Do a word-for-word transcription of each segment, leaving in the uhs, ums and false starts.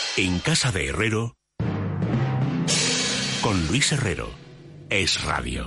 En casa de Herrero, con Luis Herrero, Es Radio.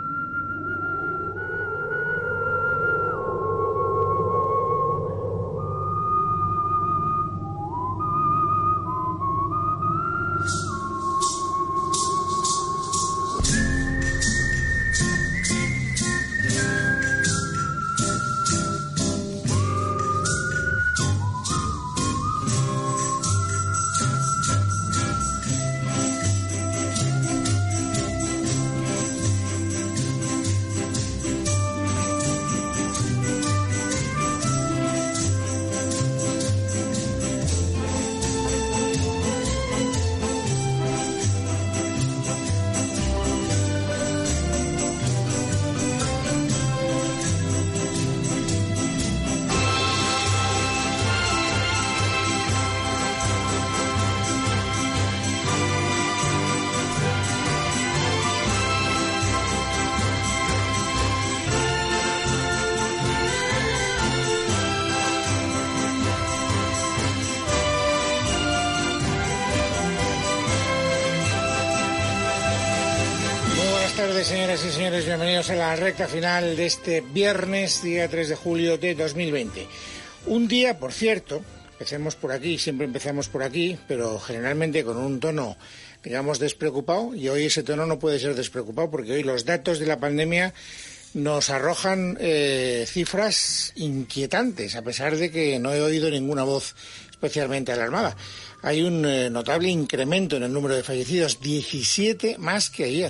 Señoras y señores, bienvenidos a la recta final de este viernes, día tres de julio de dos mil veinte. Un día, por cierto, empecemos por aquí, siempre empezamos por aquí, pero generalmente con un tono, digamos, despreocupado, y hoy ese tono no puede ser despreocupado porque hoy los datos de la pandemia nos arrojan eh, cifras inquietantes, a pesar de que no he oído ninguna voz especialmente alarmada. Hay un eh, notable incremento en el número de fallecidos, diecisiete más que ayer.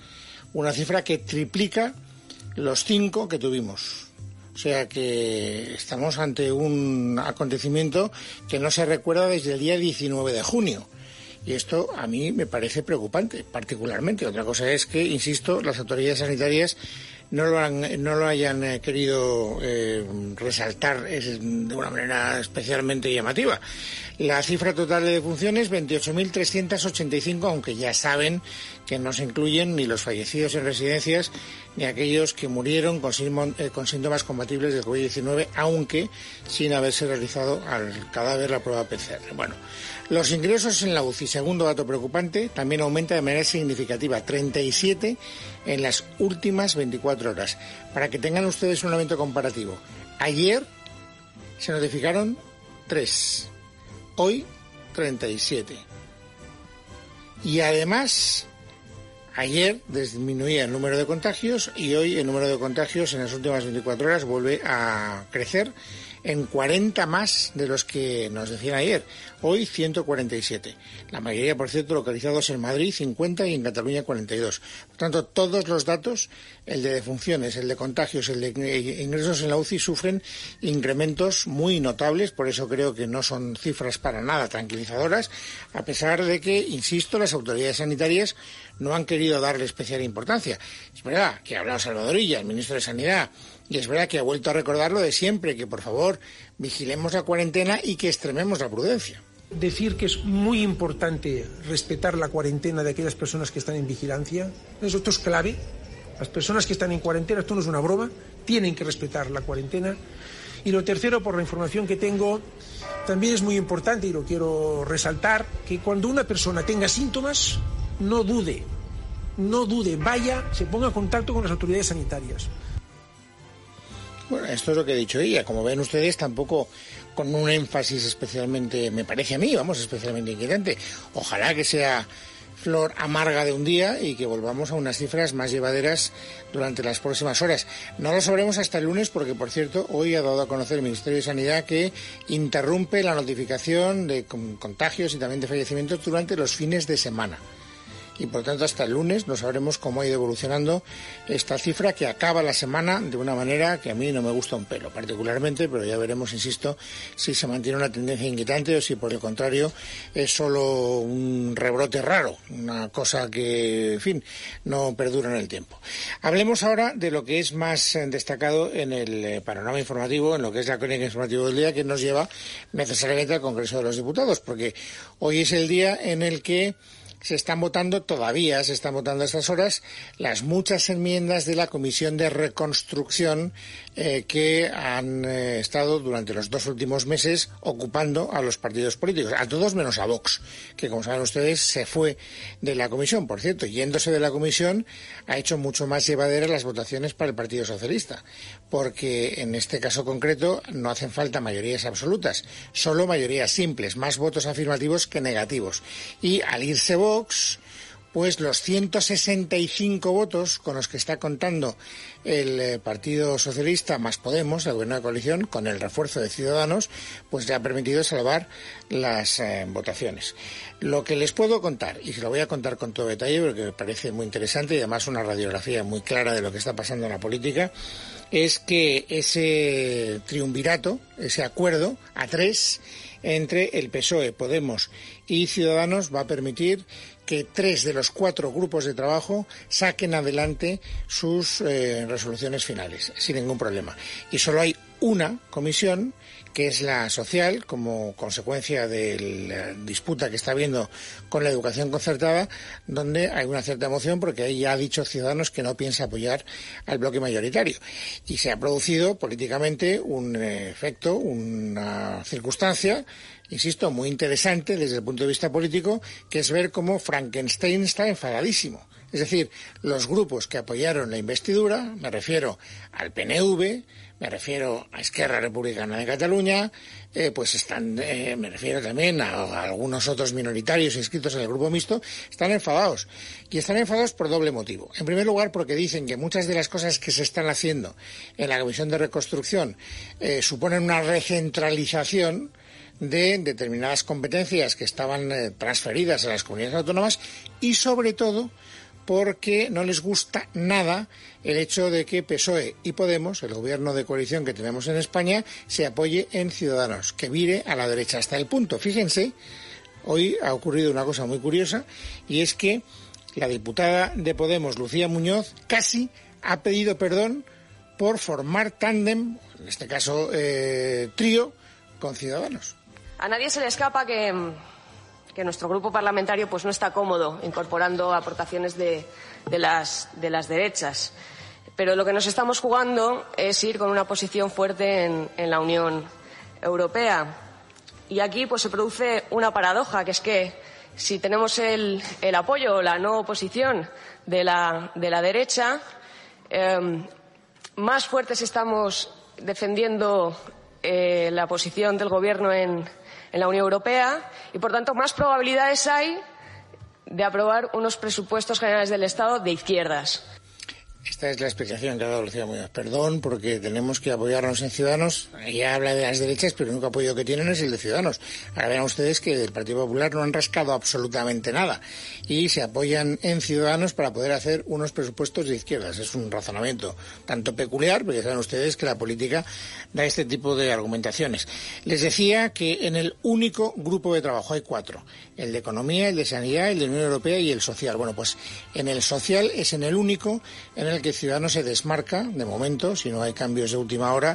Una cifra que triplica los cinco que tuvimos. O sea que estamos ante un acontecimiento que no se recuerda desde el día diecinueve de junio. Y esto a mí me parece preocupante, particularmente. Otra cosa es que, insisto, las autoridades sanitarias no lo, han, no lo hayan eh, querido eh, resaltar es, de una manera especialmente llamativa. La cifra total de defunciones, veintiocho mil trescientos ochenta y cinco, aunque ya saben que no se incluyen ni los fallecidos en residencias ni aquellos que murieron con, eh, con síntomas compatibles del COVID diecinueve, aunque sin haberse realizado al cadáver la prueba P C R. Bueno, los ingresos en la U C I, segundo dato preocupante, también aumenta de manera significativa, treinta y siete en las últimas veinticuatro horas. Para que tengan ustedes un elemento comparativo, ayer se notificaron tres, hoy treinta y siete. Y además, ayer disminuía el número de contagios y hoy el número de contagios en las últimas veinticuatro horas vuelve a crecer en cuarenta más de los que nos decían ayer. Hoy ciento cuarenta y siete. La mayoría, por cierto, localizados en Madrid, cincuenta, y en Cataluña, cuarenta y dos. Por tanto, todos los datos, el de defunciones, el de contagios, el de ingresos en la U C I, sufren incrementos muy notables. Por eso creo que no son cifras para nada tranquilizadoras, a pesar de que, insisto, las autoridades sanitarias no han querido darle especial importancia. Es verdad que ha hablado Salvador Illa, el ministro de Sanidad, y es verdad que ha vuelto a recordar lo de siempre, que por favor vigilemos la cuarentena y que extrememos la prudencia. Decir que es muy importante respetar la cuarentena de aquellas personas que están en vigilancia, esto es clave. Las personas que están en cuarentena, esto no es una broma, tienen que respetar la cuarentena. Y lo tercero, por la información que tengo, también es muy importante, y lo quiero resaltar, que cuando una persona tenga síntomas, no dude, no dude, vaya, se ponga en contacto con las autoridades sanitarias. Bueno, esto es lo que ha dicho ella. Como ven ustedes, tampoco con un énfasis especialmente, me parece a mí, vamos, especialmente inquietante. Ojalá que sea flor amarga de un día y que volvamos a unas cifras más llevaderas durante las próximas horas. No lo sabremos hasta el lunes porque, por cierto, hoy ha dado a conocer el Ministerio de Sanidad que interrumpe la notificación de contagios y también de fallecimientos durante los fines de semana. Y por tanto hasta el lunes no sabremos cómo ha ido evolucionando esta cifra, que acaba la semana de una manera que a mí no me gusta un pelo particularmente, pero ya veremos, insisto, si se mantiene una tendencia inquietante o si por el contrario es solo un rebrote raro, una cosa que, en fin, no perdura en el tiempo. Hablemos ahora de lo que es más destacado en el panorama informativo, en lo que es la crónica informativa del día, que nos lleva necesariamente al Congreso de los Diputados, porque hoy es el día en el que se están votando todavía, se están votando a estas horas, las muchas enmiendas de la Comisión de Reconstrucción eh, que han eh, estado durante los dos últimos meses ocupando a los partidos políticos, a todos menos a Vox, que como saben ustedes se fue de la comisión. Por cierto, yéndose de la comisión ha hecho mucho más llevaderas las votaciones para el Partido Socialista, porque en este caso concreto no hacen falta mayorías absolutas, solo mayorías simples, más votos afirmativos que negativos. Y al irse Vox, pues los ciento sesenta y cinco votos con los que está contando el eh, Partido Socialista más Podemos, el gobierno de coalición, con el refuerzo de Ciudadanos, pues le ha permitido salvar las eh, votaciones. Lo que les puedo contar, y se lo voy a contar con todo detalle porque me parece muy interesante y además una radiografía muy clara de lo que está pasando en la política, es que ese triunvirato, ese acuerdo a tres entre el P S O E, Podemos y Ciudadanos va a permitir que tres de los cuatro grupos de trabajo saquen adelante sus eh, resoluciones finales, sin ningún problema. Y solo hay una comisión, que es la social, como consecuencia de la disputa que está habiendo con la educación concertada, donde hay una cierta emoción porque ahí ya ha dicho Ciudadanos que no piensa apoyar al bloque mayoritario. Y se ha producido políticamente un efecto, una circunstancia, insisto, muy interesante desde el punto de vista político, que es ver cómo Frankenstein está enfadadísimo. Es decir, los grupos que apoyaron la investidura, me refiero al P N V, me refiero a Esquerra Republicana de Cataluña, eh, pues están, eh, me refiero también a, a algunos otros minoritarios inscritos en el grupo mixto, están enfadados. Y están enfadados por doble motivo. En primer lugar, porque dicen que muchas de las cosas que se están haciendo en la Comisión de Reconstrucción eh, suponen una recentralización de determinadas competencias que estaban eh, transferidas a las comunidades autónomas y, sobre todo, porque no les gusta nada el hecho de que P S O E y Podemos, el gobierno de coalición que tenemos en España, se apoye en Ciudadanos, que vire a la derecha hasta el punto. Fíjense, hoy ha ocurrido una cosa muy curiosa, y es que la diputada de Podemos, Lucía Muñoz, casi ha pedido perdón por formar tándem, en este caso eh, trío, con Ciudadanos. A nadie se le escapa que... que nuestro grupo parlamentario pues no está cómodo incorporando aportaciones de, de, las, de las derechas. Pero lo que nos estamos jugando es ir con una posición fuerte en, en la Unión Europea. Y aquí pues se produce una paradoja, que es que si tenemos el, el apoyo o la no oposición de la, de la derecha, eh, más fuertes estamos defendiendo eh, la posición del Gobierno en en la Unión Europea y, por tanto, más probabilidades hay de aprobar unos presupuestos generales del Estado de izquierdas. Esta es la explicación que ha dado Lucía Muñoz. Perdón, porque tenemos que apoyarnos en Ciudadanos. Ella habla de las derechas, pero el único apoyo que tienen es el de Ciudadanos. Ahora vean ustedes que del Partido Popular no han rascado absolutamente nada y se apoyan en Ciudadanos para poder hacer unos presupuestos de izquierdas. Es un razonamiento tanto peculiar, porque saben ustedes que la política da este tipo de argumentaciones. Les decía que en el único grupo de trabajo hay cuatro: el de Economía, el de Sanidad, el de Unión Europea y el Social. Bueno, pues en el Social es en el único en el que Ciudadanos se desmarca, de momento, si no hay cambios de última hora,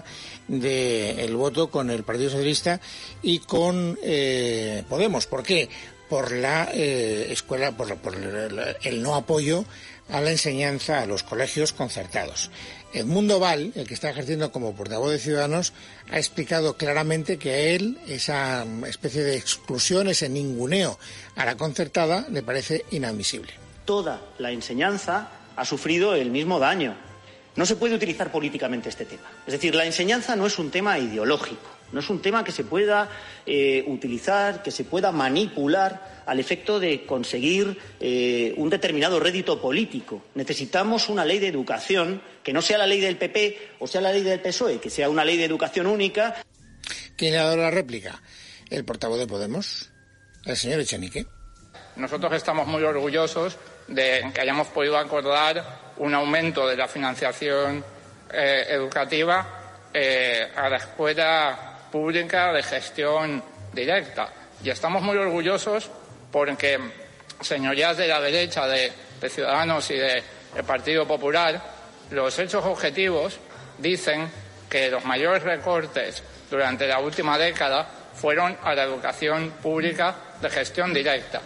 del voto con el Partido Socialista y con eh, Podemos. ¿Por qué? Por la eh, escuela, por, por el no apoyo a la enseñanza a los colegios concertados. Edmundo Val, el que está ejerciendo como portavoz de Ciudadanos, ha explicado claramente que a él esa especie de exclusión, ese ninguneo a la concertada, le parece inadmisible. Toda la enseñanza ha sufrido el mismo daño. No se puede utilizar políticamente este tema. Es decir, la enseñanza no es un tema ideológico, no es un tema que se pueda eh, utilizar, que se pueda manipular al efecto de conseguir eh, un determinado rédito político. Necesitamos una ley de educación que no sea la ley del P P o sea la ley del P S O E, que sea una ley de educación única. ¿Quién le ha dado la réplica? El portavoz de Podemos, el señor Echenique. Nosotros estamos muy orgullosos de que hayamos podido acordar un aumento de la financiación eh, educativa eh, a la escuela pública de gestión directa. Y estamos muy orgullosos porque señorías de la derecha, de, de Ciudadanos y del Partido Popular, los hechos objetivos dicen que los mayores recortes durante la última década fueron a la educación pública de gestión directa.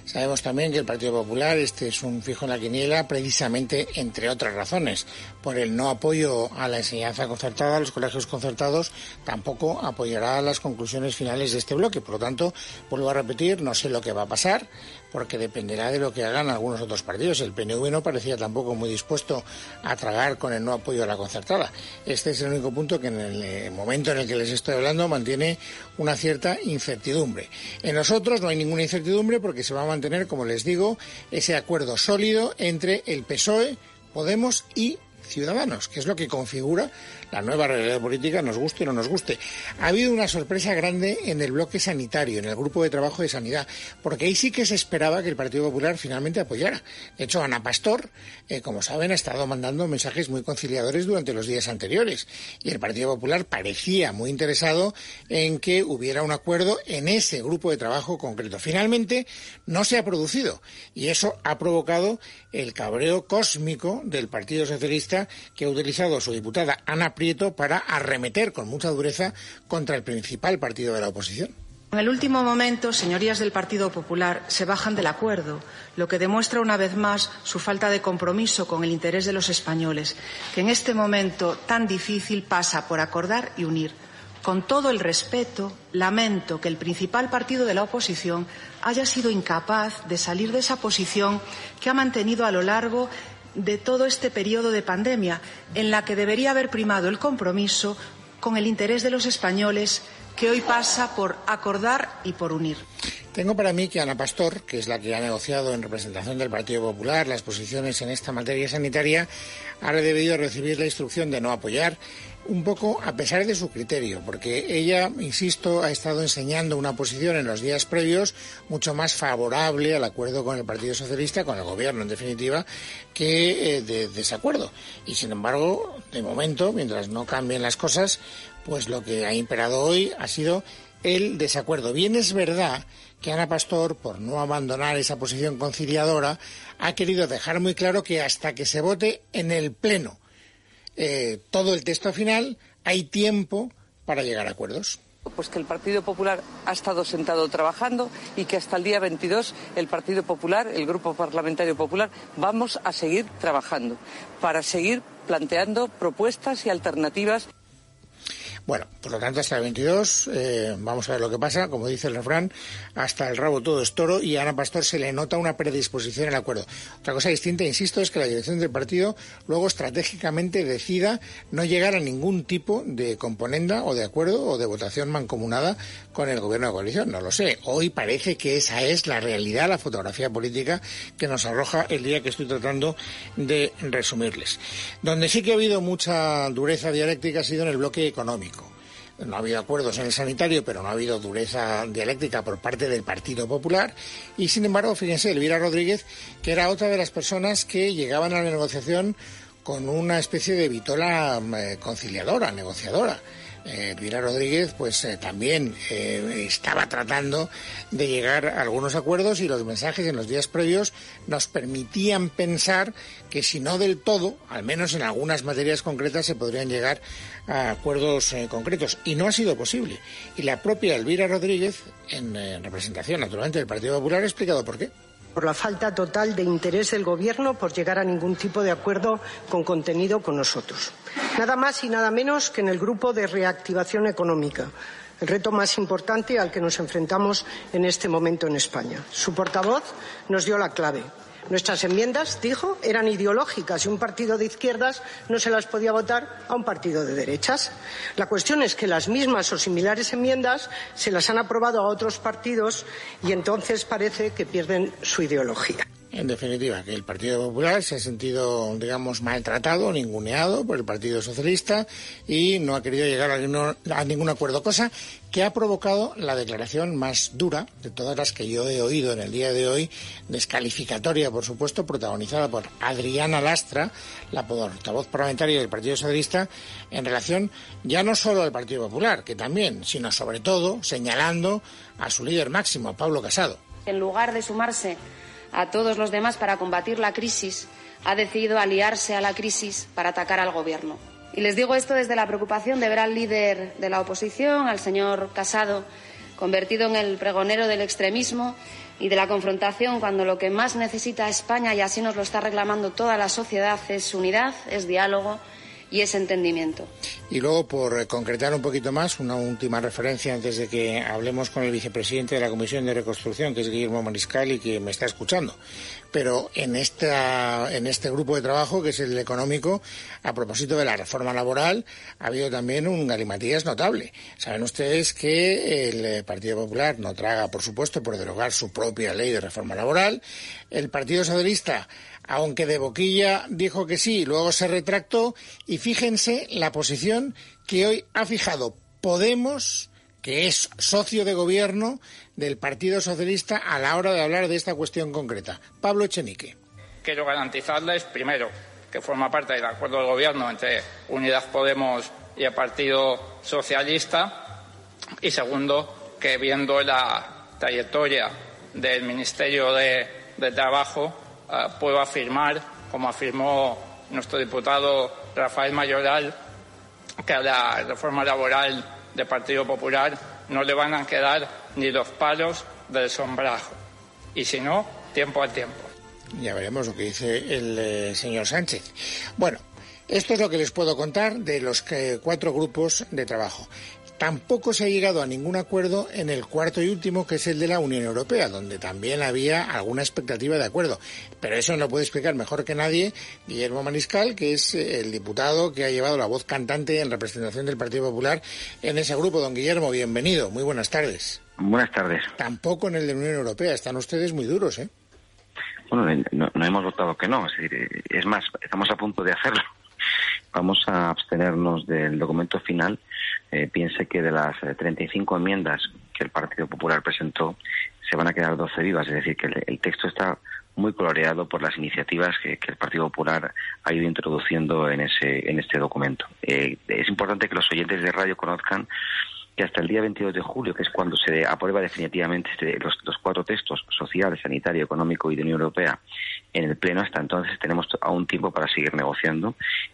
Sabemos también que el Partido Popular este es un fijo en la quiniela precisamente, entre otras razones, por el no apoyo a la enseñanza concertada, a los colegios concertados, tampoco apoyará las conclusiones finales de este bloque. Por lo tanto, vuelvo a repetir, no sé lo que va a pasar, porque dependerá de lo que hagan algunos otros partidos. El P N V no parecía tampoco muy dispuesto a tragar con el no apoyo a la concertada. Este es el único punto que en el momento en el que les estoy hablando mantiene una cierta incertidumbre. En nosotros no hay ninguna incertidumbre porque se va a mantener, como les digo, ese acuerdo sólido entre el P S O E, Podemos y Ciudadanos, que es lo que configura la nueva realidad política, nos guste o no nos guste. Ha habido una sorpresa grande en el bloque sanitario, en el grupo de trabajo de sanidad, porque ahí sí que se esperaba que el Partido Popular finalmente apoyara. De hecho, Ana Pastor, eh, como saben, ha estado mandando mensajes muy conciliadores durante los días anteriores, y el Partido Popular parecía muy interesado en que hubiera un acuerdo en ese grupo de trabajo concreto. Finalmente, no se ha producido, y eso ha provocado el cabreo cósmico del Partido Socialista, que ha utilizado a su diputada Ana Prieto para arremeter con mucha dureza contra el principal partido de la oposición. En el último momento, señorías del Partido Popular se bajan del acuerdo, lo que demuestra una vez más su falta de compromiso con el interés de los españoles, que en este momento tan difícil pasa por acordar y unir. Con todo el respeto, lamento que el principal partido de la oposición haya sido incapaz de salir de esa posición que ha mantenido a lo largo de todo este periodo de pandemia, en la que debería haber primado el compromiso con el interés de los españoles, que hoy pasa por acordar y por unir. Tengo para mí que Ana Pastor, que es la que ha negociado en representación del Partido Popular las posiciones en esta materia sanitaria, ha debido recibir la instrucción de no apoyar, un poco a pesar de su criterio, porque ella, insisto, ha estado enseñando una posición en los días previos mucho más favorable al acuerdo con el Partido Socialista, con el Gobierno, en definitiva, que eh, de desacuerdo. Y, sin embargo, de momento, mientras no cambien las cosas, pues lo que ha imperado hoy ha sido el desacuerdo. Bien es verdad que Ana Pastor, por no abandonar esa posición conciliadora, ha querido dejar muy claro que hasta que se vote en el Pleno eh, todo el texto final, hay tiempo para llegar a acuerdos. Pues que el Partido Popular ha estado sentado trabajando y que hasta el día veintidós el Partido Popular, el Grupo Parlamentario Popular, vamos a seguir trabajando para seguir planteando propuestas y alternativas. Bueno, por lo tanto, hasta el veintidós, eh, vamos a ver lo que pasa. Como dice el refrán, hasta el rabo todo es toro, y a Ana Pastor se le nota una predisposición al acuerdo. Otra cosa distinta, insisto, es que la dirección del partido luego estratégicamente decida no llegar a ningún tipo de componenda o de acuerdo o de votación mancomunada con el gobierno de coalición. No lo sé. Hoy parece que esa es la realidad, la fotografía política que nos arroja el día que estoy tratando de resumirles. Donde sí que ha habido mucha dureza dialéctica ha sido en el bloque económico. No ha habido acuerdos en el sanitario, pero no ha habido dureza dialéctica por parte del Partido Popular. Y, sin embargo, fíjense, Elvira Rodríguez, que era otra de las personas que llegaban a la negociación con una especie de vitola eh, conciliadora, negociadora. Eh, Elvira Rodríguez pues eh, también eh, estaba tratando de llegar a algunos acuerdos, y los mensajes en los días previos nos permitían pensar que, si no del todo, al menos en algunas materias concretas, se podrían llegar a acuerdos eh, concretos, y no ha sido posible. Y la propia Elvira Rodríguez, en eh, representación naturalmente del Partido Popular, ha explicado por qué. Por la falta total de interés del Gobierno por llegar a ningún tipo de acuerdo con contenido con nosotros. Nada más y nada menos que en el Grupo de Reactivación Económica, el reto más importante al que nos enfrentamos en este momento en España. Su portavoz nos dio la clave. Nuestras enmiendas, dijo, eran ideológicas y un partido de izquierdas no se las podía votar a un partido de derechas. La cuestión es que las mismas o similares enmiendas se las han aprobado a otros partidos y entonces parece que pierden su ideología. En definitiva, que el Partido Popular se ha sentido, digamos, maltratado, ninguneado por el Partido Socialista y no ha querido llegar a ningún, a ningún acuerdo, cosa que ha provocado la declaración más dura de todas las que yo he oído en el día de hoy, descalificatoria, por supuesto, protagonizada por Adriana Lastra, la portavoz parlamentaria del Partido Socialista, en relación ya no solo al Partido Popular, que también, sino sobre todo señalando a su líder máximo, a Pablo Casado. En lugar de sumarse a todos los demás para combatir la crisis, ha decidido aliarse a la crisis para atacar al Gobierno. Y les digo esto desde la preocupación de ver al líder de la oposición, al señor Casado, convertido en el pregonero del extremismo, y de la confrontación cuando lo que más necesita España, y así nos lo está reclamando toda la sociedad, es unidad, es diálogo y ese entendimiento. Y luego, por concretar un poquito más, una última referencia antes de que hablemos con el vicepresidente de la Comisión de Reconstrucción, que es Guillermo Mariscal, y que me está escuchando. Pero en esta, en este grupo de trabajo, que es el económico, a propósito de la reforma laboral, ha habido también un galimatías notable. Saben ustedes que el Partido Popular no traga, por supuesto, por derogar su propia ley de reforma laboral. El Partido Socialista, aunque de boquilla dijo que sí, luego se retractó, y fíjense la posición que hoy ha fijado Podemos, que es socio de gobierno del Partido Socialista, a la hora de hablar de esta cuestión concreta. Pablo Echenique. Quiero garantizarles, primero, que forma parte del acuerdo de gobierno entre Unidas Podemos y el Partido Socialista, y segundo, que viendo la trayectoria del Ministerio de, de Trabajo, Uh, puedo afirmar, como afirmó nuestro diputado Rafael Mayoral, que a la reforma laboral del Partido Popular no le van a quedar ni los palos del sombrajo. Y si no, tiempo al tiempo. Ya veremos lo que dice el eh, señor Sánchez. Bueno, esto es lo que les puedo contar de los eh, cuatro grupos de trabajo. Tampoco se ha llegado a ningún acuerdo en el cuarto y último, que es el de la Unión Europea, donde también había alguna expectativa de acuerdo. Pero eso nos lo puede explicar mejor que nadie Guillermo Mariscal, que es el diputado que ha llevado la voz cantante en representación del Partido Popular en ese grupo. Don Guillermo, bienvenido. Muy buenas tardes. Buenas tardes. Tampoco en el de la Unión Europea. Están ustedes muy duros, ¿eh? Bueno, no, no hemos votado que no. Es decir, es más, estamos a punto de hacerlo. Vamos a abstenernos del documento final. Eh, piense que de las eh, treinta y cinco enmiendas que el Partido Popular presentó, se van a quedar doce vivas. Es decir, que el, el texto está muy coloreado por las iniciativas que, que el Partido Popular ha ido introduciendo en ese en este documento. Eh, es importante que los oyentes de radio conozcan que hasta el día veintidós de julio, que es cuando se aprueba definitivamente este, los, los cuatro textos, social, sanitario, económico y de Unión Europea, en el Pleno, hasta entonces tenemos aún tiempo para seguir negociando,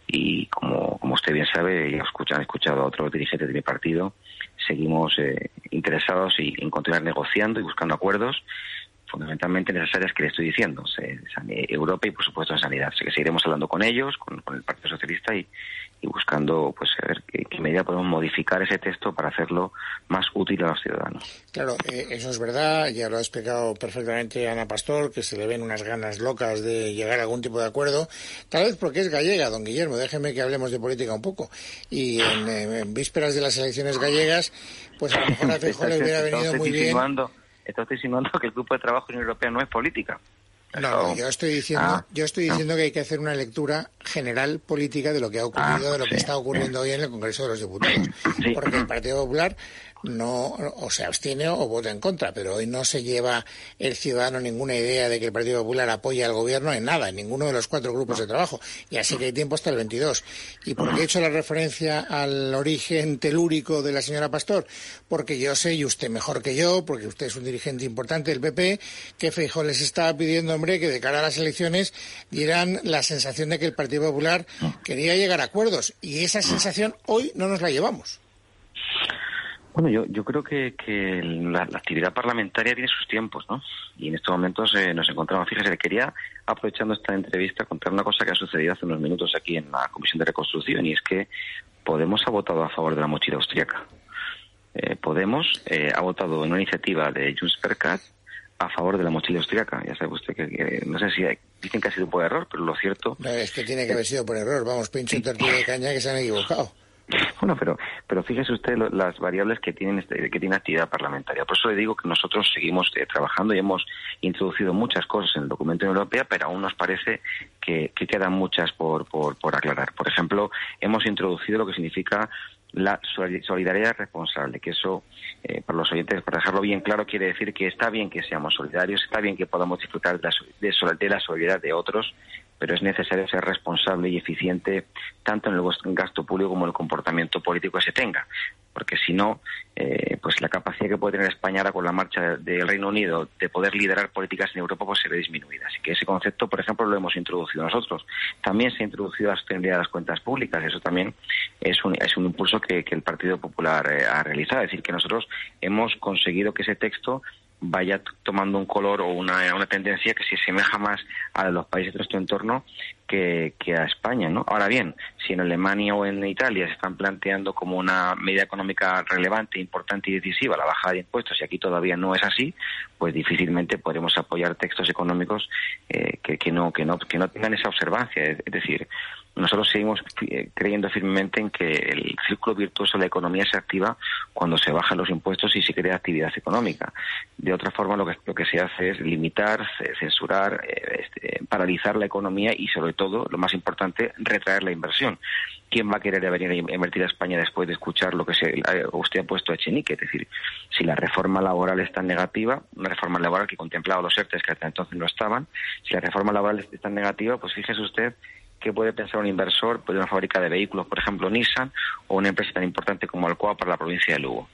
y como, como usted bien sabe, ya escuchan, han escuchado a otros dirigentes de mi partido, seguimos eh, interesados y, en continuar negociando y buscando acuerdos, fundamentalmente en esas áreas que le estoy diciendo, Europa y por supuesto en sanidad. Así que seguiremos hablando con ellos, con, con el Partido Socialista, y, y buscando pues a ver qué, qué medida podemos modificar ese texto para hacerlo más útil a los ciudadanos. Claro, eh, eso es verdad, ya lo ha explicado perfectamente Ana Pastor, que se le ven unas ganas locas de llegar a algún tipo de acuerdo, tal vez porque es gallega, don Guillermo, déjeme que hablemos de política un poco, y en, en vísperas de las elecciones gallegas, pues a lo mejor a Feijóo le hubiera venido muy bien... Estás insinuando que el grupo de trabajo en Unión Europea no es política. No, no, yo estoy diciendo, ah, yo estoy diciendo no. que hay que hacer una lectura general política de lo que ha ocurrido, ah, de lo sí, que está ocurriendo sí. hoy en el Congreso de los Diputados. Sí. Porque el Partido Popular no o se abstiene o vota en contra, pero hoy no se lleva el ciudadano ninguna idea de que el Partido Popular apoya al gobierno en nada, en ninguno de los cuatro grupos de trabajo. Y así que hay tiempo hasta el veintidós. ¿Y por qué he hecho la referencia al origen telúrico de la señora Pastor? Porque yo sé, y usted mejor que yo, porque usted es un dirigente importante del P P, que Feijóo les estaba pidiendo, hombre, que de cara a las elecciones dieran la sensación de que el Partido Popular quería llegar a acuerdos. Y esa sensación hoy no nos la llevamos. Bueno, yo, yo creo que, que la, la actividad parlamentaria tiene sus tiempos, ¿no? Y en estos momentos eh, nos encontramos, fíjese, le quería, aprovechando esta entrevista, contar una cosa que ha sucedido hace unos minutos aquí en la Comisión de Reconstrucción, y es que Podemos ha votado a favor de la mochila austríaca. Eh, Podemos eh, ha votado en una iniciativa de Junts per Cat a favor de la mochila austríaca. Ya sabe usted que, que no sé si hay, dicen que ha sido por error, pero lo cierto... No, es que tiene que haber sido por error. Vamos, pincho un tortillo de caña que se han equivocado. Bueno, pero pero fíjese usted lo, las variables que tienen este, que tiene actividad parlamentaria. Por eso le digo que nosotros seguimos eh, trabajando y hemos introducido muchas cosas en el documento de la Unión Europea, pero aún nos parece que, que quedan muchas por, por, por aclarar. Por ejemplo, hemos introducido lo que significa la solidaridad responsable, que eso, eh, para los oyentes, para dejarlo bien claro, quiere decir que está bien que seamos solidarios, está bien que podamos disfrutar de la, de, de la solidaridad de otros, pero es necesario ser responsable y eficiente tanto en el gasto público como en el comportamiento político que se tenga, porque si no, eh, pues la capacidad que puede tener España ahora con la marcha del Reino Unido de poder liderar políticas en Europa pues se ve disminuida. Así que ese concepto, por ejemplo, lo hemos introducido nosotros. También se ha introducido la sostenibilidad de las cuentas públicas. Eso también es un, es un impulso que, que el Partido Popular eh, ha realizado. Es decir, que nosotros hemos conseguido que ese texto vaya tomando un color o una, una tendencia que se asemeja más a los países de nuestro entorno que, que a España, ¿no? Ahora bien, si en Alemania o en Italia se están planteando como una medida económica relevante, importante y decisiva la bajada de impuestos, y aquí todavía no es así, pues difícilmente podremos apoyar textos económicos eh, que, que no que no que no tengan esa observancia. Es, es decir, nosotros seguimos creyendo firmemente en que el círculo virtuoso de la economía se activa cuando se bajan los impuestos y se crea actividad económica. De otra forma, lo que, lo que se hace es limitar, censurar, eh, este, paralizar la economía y, sobre todo, lo más importante, retraer la inversión. ¿Quién va a querer venir a invertir a España después de escuchar lo que se, usted ha puesto a Echenique? Es decir, si la reforma laboral es tan negativa, una reforma laboral que contemplaba los ERTES que hasta entonces no estaban, si la reforma laboral es tan negativa, pues fíjese usted qué puede pensar un inversor pues, de una fábrica de vehículos, por ejemplo Nissan, o una empresa tan importante como Alcoa para la provincia de Lugo.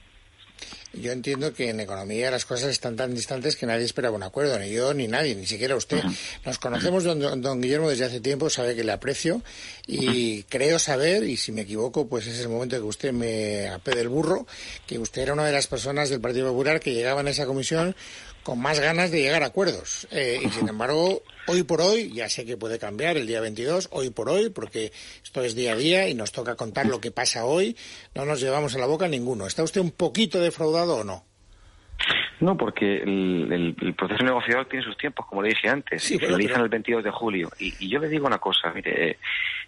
Yo entiendo que en economía las cosas están tan distantes que nadie esperaba un acuerdo, ni yo ni nadie, ni siquiera usted. Uh-huh. Nos conocemos, don, don Guillermo, desde hace tiempo, sabe que le aprecio y uh-huh. creo saber, y si me equivoco, pues es el momento de que usted me apee del burro, que usted era una de las personas del Partido Popular que llegaban a esa comisión con más ganas de llegar a acuerdos. Eh, y sin embargo, hoy por hoy, ya sé que puede cambiar el día veintidós, hoy por hoy, porque esto es día a día y nos toca contar lo que pasa hoy, no nos llevamos a la boca ninguno. ¿Está usted un poquito defraudado o no? No, porque el, el, el proceso negociador tiene sus tiempos, como le dije antes, sí, se finaliza pero... el veintidós de julio. Y, y yo le digo una cosa, mire, eh,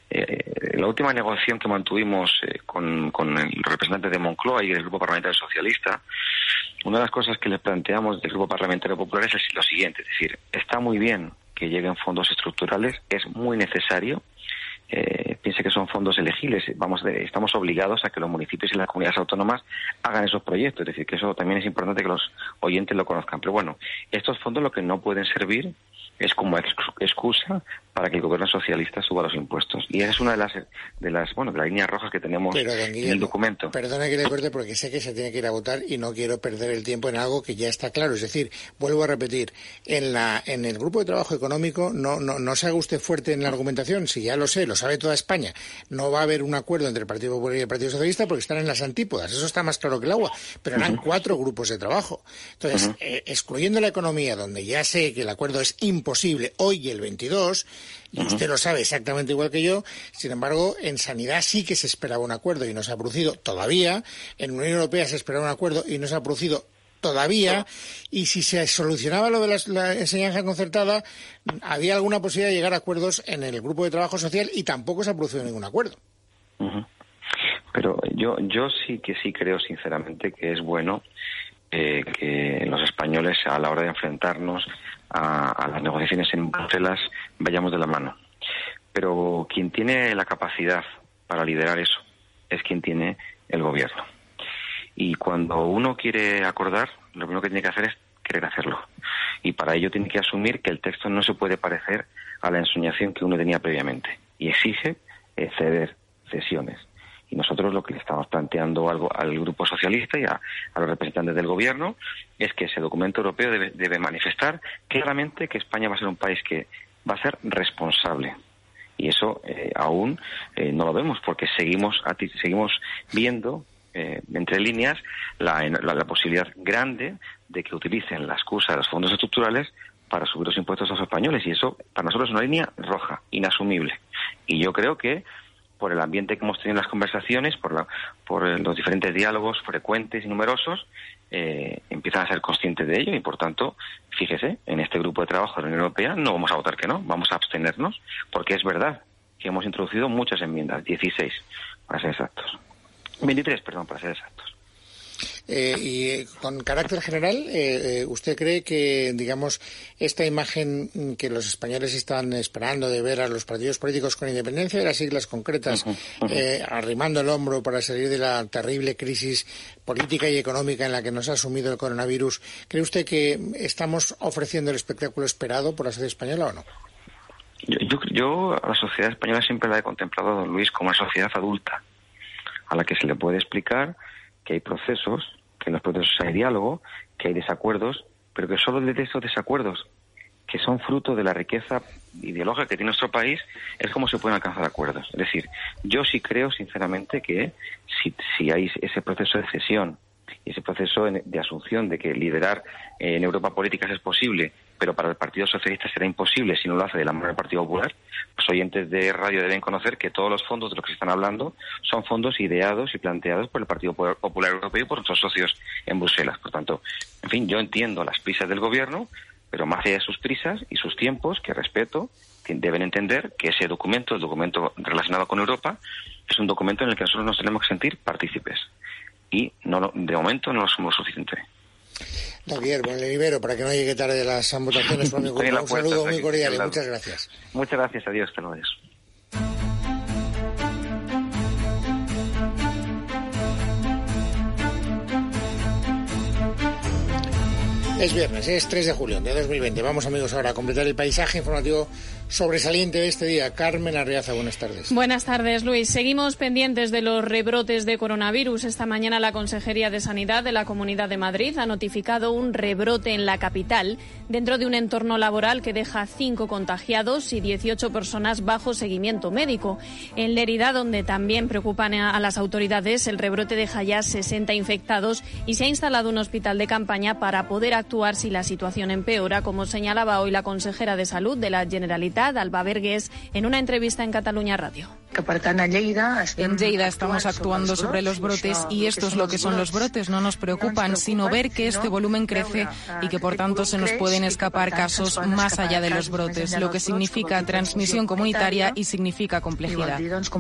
eh, la última negociación que mantuvimos eh, con, con el representante de Moncloa y el Grupo Parlamentario Socialista, una de las cosas que les planteamos del Grupo Parlamentario Popular es lo siguiente, es decir, está muy bien que lleguen fondos estructurales, es muy necesario. Eh, piense que son fondos elegibles, vamos de, estamos obligados a que los municipios y las comunidades autónomas hagan esos proyectos, es decir, que eso también es importante que los oyentes lo conozcan. Pero bueno, estos fondos lo que no pueden servir es como excusa para que el gobierno socialista suba los impuestos. Y esa es una de las de las bueno de las líneas rojas que tenemos Pero, don Guillermo, en el documento. Perdone que le corte porque sé que se tiene que ir a votar y no quiero perder el tiempo en algo que ya está claro. Es decir, vuelvo a repetir, en la en el grupo de trabajo económico no no no se haga usted fuerte en la argumentación, si ya lo sé, lo sabe toda España. No va a haber un acuerdo entre el Partido Popular y el Partido Socialista porque están en las antípodas. Eso está más claro que el agua. Pero eran uh-huh. cuatro grupos de trabajo. Entonces, uh-huh. eh, excluyendo la economía, donde ya sé que el acuerdo es imposible hoy y el veintidós, y uh-huh. usted lo sabe exactamente igual que yo, sin embargo, en sanidad sí que se esperaba un acuerdo y no se ha producido todavía, en la Unión Europea se esperaba un acuerdo y no se ha producido todavía, y si se solucionaba lo de la, la enseñanza concertada, había alguna posibilidad de llegar a acuerdos en el grupo de trabajo social y tampoco se ha producido ningún acuerdo. Uh-huh. Pero yo, yo sí que sí creo sinceramente que es bueno eh, que los españoles a la hora de enfrentarnos a, a las negociaciones en Bruselas vayamos de la mano. Pero quien tiene la capacidad para liderar eso es quien tiene el gobierno. Y cuando uno quiere acordar, lo primero que tiene que hacer es querer hacerlo. Y para ello tiene que asumir que el texto no se puede parecer a la ensoñación que uno tenía previamente. Y exige eh, ceder, cesiones. Y nosotros lo que le estamos planteando algo al Grupo Socialista y a, a los representantes del Gobierno es que ese documento europeo debe, debe manifestar claramente que España va a ser un país que va a ser responsable. Y eso eh, aún eh, no lo vemos porque seguimos, seguimos viendo eh, entre líneas la, la, la posibilidad grande de que utilicen la excusa de los fondos estructurales para subir los impuestos a los españoles. Y eso para nosotros es una línea roja, inasumible. Y yo creo que por el ambiente que hemos tenido en las conversaciones, por, la, por los diferentes diálogos frecuentes y numerosos, eh, empiezan a ser conscientes de ello y, por tanto, fíjese, en este grupo de trabajo de la Unión Europea no vamos a votar que no, vamos a abstenernos, porque es verdad que hemos introducido muchas enmiendas, dieciséis, para ser exactos. veintitrés, perdón, para ser exactos. Eh, y con carácter general, eh, ¿usted cree que, digamos, esta imagen que los españoles están esperando de ver a los partidos políticos con independencia de las siglas concretas, uh-huh, uh-huh. Eh, arrimando el hombro para salir de la terrible crisis política y económica en la que nos ha sumido el coronavirus, ¿cree usted que estamos ofreciendo el espectáculo esperado por la sociedad española o no? Yo, yo, yo a la sociedad española siempre la he contemplado, don Luis, como una sociedad adulta, a la que se le puede explicar que hay procesos, que en los procesos hay diálogo, que hay desacuerdos, pero que solo de esos desacuerdos, que son fruto de la riqueza ideológica que tiene nuestro país, es como se pueden alcanzar acuerdos. Es decir, yo sí creo sinceramente que si, si hay ese proceso de cesión Y ese proceso de asunción de que liderar en Europa políticas es posible, pero para el Partido Socialista será imposible si no lo hace de la mano del Partido Popular, pues oyentes de radio deben conocer que todos los fondos de los que se están hablando son fondos ideados y planteados por el Partido Popular Europeo y por nuestros socios en Bruselas. Por tanto, en fin, yo entiendo las prisas del Gobierno, pero más allá de sus prisas y sus tiempos, que respeto, que deben entender que ese documento, el documento relacionado con Europa, es un documento en el que nosotros nos tenemos que sentir partícipes. Y no, de momento no lo somos lo suficiente. Don Guillermo, le libero para que no llegue tarde las votaciones. Un puerta, saludo muy cordial y muchas gracias. Muchas gracias, adiós, hasta luego. Es viernes, es tres de julio de dos mil veinte. Vamos, amigos, ahora a completar el paisaje informativo sobresaliente de este día. Carmen Arriaza, buenas tardes. Buenas tardes, Luis. Seguimos pendientes de los rebrotes de coronavirus. Esta mañana la Consejería de Sanidad de la Comunidad de Madrid ha notificado un rebrote en la capital dentro de un entorno laboral que deja cinco contagiados y dieciocho personas bajo seguimiento médico. En Lérida, donde también preocupan a las autoridades, el rebrote deja ya sesenta infectados y se ha instalado un hospital de campaña para poder actuar si la situación empeora, como señalaba hoy la consejera de Salud de la Generalitat, Alba Vergés, en una entrevista en Catalunya Radio. En Lleida estamos actuando sobre los brotes y esto es lo que son los brotes. No nos preocupan, sino ver que este volumen crece y que por tanto se nos pueden escapar casos más allá de los brotes, lo que significa transmisión comunitaria y significa complejidad.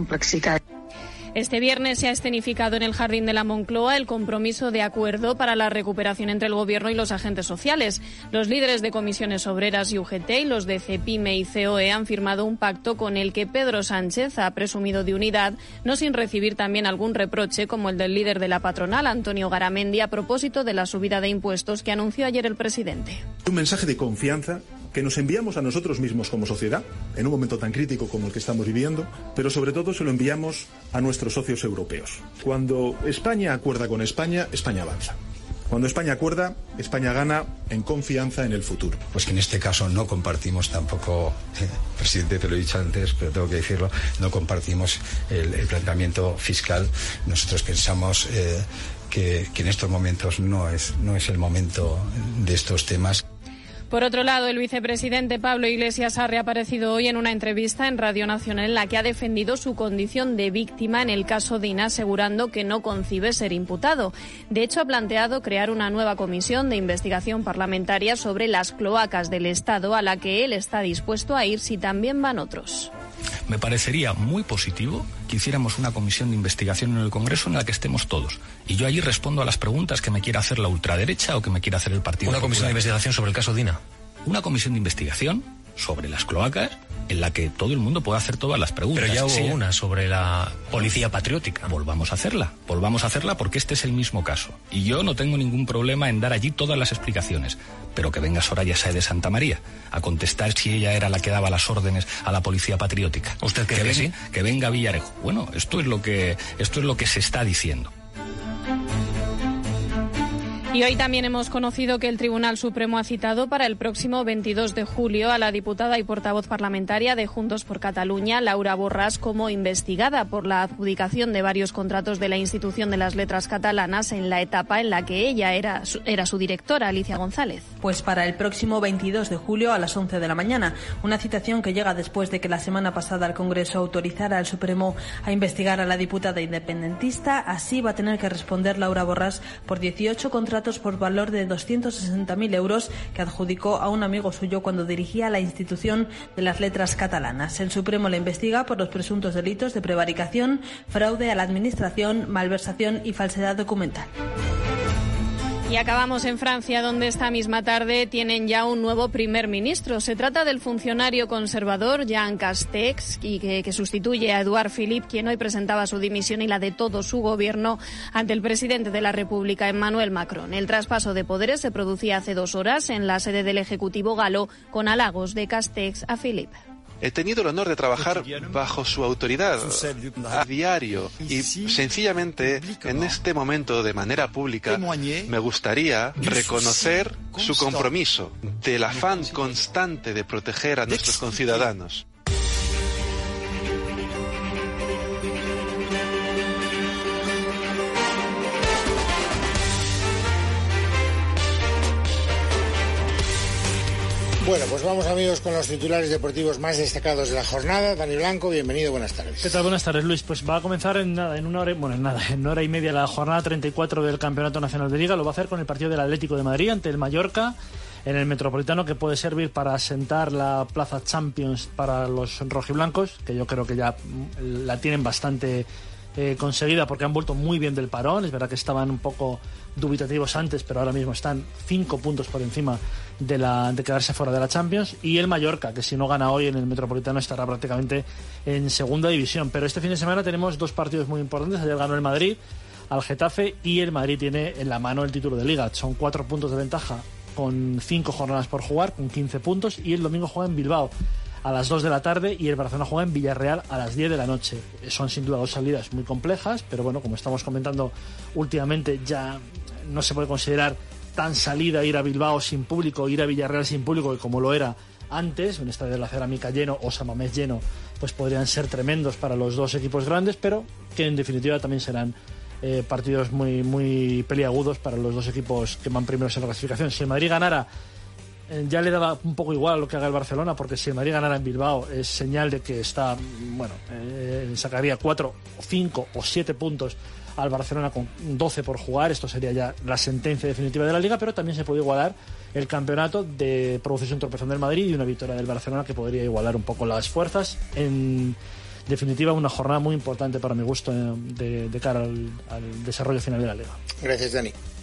Este viernes se ha escenificado en el Jardín de la Moncloa el compromiso de acuerdo para la recuperación entre el Gobierno y los agentes sociales. Los líderes de comisiones obreras y U G T y los de CEPIME y C O E han firmado un pacto con el que Pedro Sánchez ha presumido de unidad, no sin recibir también algún reproche, como el del líder de la patronal, Antonio Garamendi, a propósito de la subida de impuestos que anunció ayer el presidente. Un mensaje de confianza que nos enviamos a nosotros mismos como sociedad, en un momento tan crítico como el que estamos viviendo, pero sobre todo se lo enviamos a nuestros socios europeos. Cuando España acuerda con España, España avanza. Cuando España acuerda, España gana en confianza en el futuro. Pues que en este caso no compartimos tampoco, eh, presidente, te lo he dicho antes, pero tengo que decirlo, no compartimos el, el planteamiento fiscal. Nosotros pensamos eh, que, que en estos momentos no es, no es el momento de estos temas. Por otro lado, el vicepresidente Pablo Iglesias ha reaparecido hoy en una entrevista en Radio Nacional en la que ha defendido su condición de víctima en el caso Dina, asegurando que no concibe ser imputado. De hecho, ha planteado crear una nueva comisión de investigación parlamentaria sobre las cloacas del Estado, a la que él está dispuesto a ir si también van otros. Me parecería muy positivo que hiciéramos una comisión de investigación en el Congreso en la que estemos todos. Y yo allí respondo a las preguntas que me quiera hacer la ultraderecha o que me quiera hacer el Partido Popular. ¿Una comisión de investigación sobre el caso Dina? Una comisión de investigación sobre las cloacas en la que todo el mundo pueda hacer todas las preguntas. Pero ya hubo sí. una sobre la policía patriótica. Volvamos a hacerla, volvamos a hacerla porque este es el mismo caso. Y yo no tengo ningún problema en dar allí todas las explicaciones, pero que venga Soraya Sáez de Santa María a contestar si ella era la que daba las órdenes a la policía patriótica. ¿Usted cree que, que sí? Venga, que venga Villarejo. Bueno, esto es lo que, esto es lo que se está diciendo. Y hoy también hemos conocido que el Tribunal Supremo ha citado para el próximo veintidós de julio a la diputada y portavoz parlamentaria de Juntos por Cataluña, Laura Borràs, como investigada por la adjudicación de varios contratos de la Institución de las Letras Catalanas en la etapa en la que ella era, era su directora, Alicia González. Pues para el próximo veintidós de julio a las once de la mañana, una citación que llega después de que la semana pasada el Congreso autorizara al Supremo a investigar a la diputada independentista. Así va a tener que responder Laura Borràs por dieciocho contratos por valor de doscientos sesenta mil euros que adjudicó a un amigo suyo cuando dirigía la Institución de las Letras Catalanas. El Supremo la investiga por los presuntos delitos de prevaricación, fraude a la Administración, malversación y falsedad documental. Y acabamos en Francia, donde esta misma tarde tienen ya un nuevo primer ministro. Se trata del funcionario conservador Jean Castex, y que, que sustituye a Édouard Philippe, quien hoy presentaba su dimisión y la de todo su gobierno ante el presidente de la República, Emmanuel Macron. El traspaso de poderes se producía hace dos horas en la sede del Ejecutivo galo, con halagos de Castex a Philippe. He tenido el honor de trabajar bajo su autoridad a diario y sencillamente en este momento de manera pública me gustaría reconocer su compromiso del afán constante de proteger a nuestros conciudadanos. Bueno, pues vamos amigos con los titulares deportivos más destacados de la jornada. Dani Blanco, bienvenido, buenas tardes. ¿Qué tal? Buenas tardes, Luis. Pues va a comenzar en nada, en una hora, bueno, en nada, en una hora y media la jornada treinta y cuatro del Campeonato Nacional de Liga. Lo va a hacer con el partido del Atlético de Madrid ante el Mallorca en el Metropolitano, que puede servir para asentar la plaza Champions para los rojiblancos, que yo creo que ya la tienen bastante eh, conseguida porque han vuelto muy bien del parón. Es verdad que estaban un poco dubitativos antes, pero ahora mismo están cinco puntos por encima de, la, de quedarse fuera de la Champions. Y el Mallorca, que si no gana hoy en el Metropolitano estará prácticamente en segunda división. Pero este fin de semana tenemos dos partidos muy importantes. Ayer ganó el Madrid al Getafe y el Madrid tiene en la mano el título de Liga. Son cuatro puntos de ventaja con cinco jornadas por jugar, con quince puntos, y el domingo juega en Bilbao a las dos de la tarde y el Barcelona juega en Villarreal a las diez de la noche. Son sin duda dos salidas muy complejas, pero bueno, como estamos comentando últimamente, ya no se puede considerar tan salida ir a Bilbao sin público, ir a Villarreal sin público, como lo era antes. Un estadio de la Cerámica lleno o San Mamés lleno, pues podrían ser tremendos para los dos equipos grandes, pero que en definitiva también serán eh, partidos muy, muy peliagudos para los dos equipos que van primeros en la clasificación. Si el Madrid ganara, eh, ya le daba un poco igual a lo que haga el Barcelona, porque si el Madrid ganara en Bilbao es señal de que está, bueno, eh, sacaría cuatro, cinco o siete puntos al Barcelona con doce por jugar. Esto sería ya la sentencia definitiva de la Liga, pero también se puede igualar el campeonato de producción tropezón del Madrid y una victoria del Barcelona que podría igualar un poco las fuerzas. En definitiva, una jornada muy importante para mi gusto de, de cara al, al desarrollo final de la Liga. Gracias, Dani.